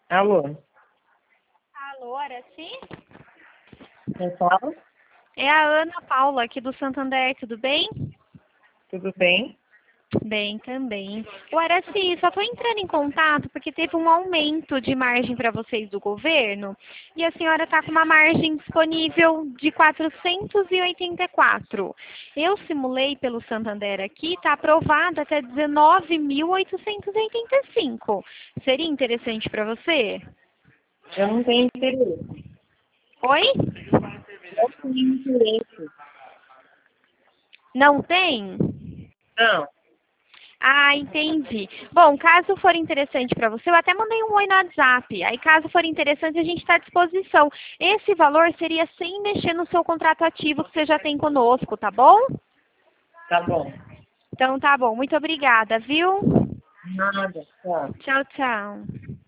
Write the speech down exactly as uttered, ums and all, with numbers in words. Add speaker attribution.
Speaker 1: Alô,
Speaker 2: Alô, Araci?
Speaker 1: quem fala?
Speaker 2: É a Ana Paula, aqui do Santander, tudo bem?
Speaker 1: Tudo bem?
Speaker 2: Bem, também. O Araci, só estou entrando em contato porque teve um aumento de margem para vocês do governo e a senhora está com uma margem disponível de quatrocentos e oitenta e quatro. Eu simulei pelo Santander aqui, está aprovado até dezenove mil oitocentos e oitenta e cinco. Seria interessante para você?
Speaker 1: Eu não tenho interesse.
Speaker 2: Oi?
Speaker 1: Eu tenho interesse.
Speaker 2: Não tem?
Speaker 1: Não,
Speaker 2: Ah, entendi. Bom, caso for interessante para você, eu até mandei um oi no WhatsApp. Aí, caso for interessante, a gente está à disposição. Esse valor seria sem mexer no seu contrato ativo que você já tem conosco, tá bom?
Speaker 1: tá bom.
Speaker 2: Então, tá bom. Muito obrigada, viu?
Speaker 1: Nada, tchau.
Speaker 2: Tchau, tchau.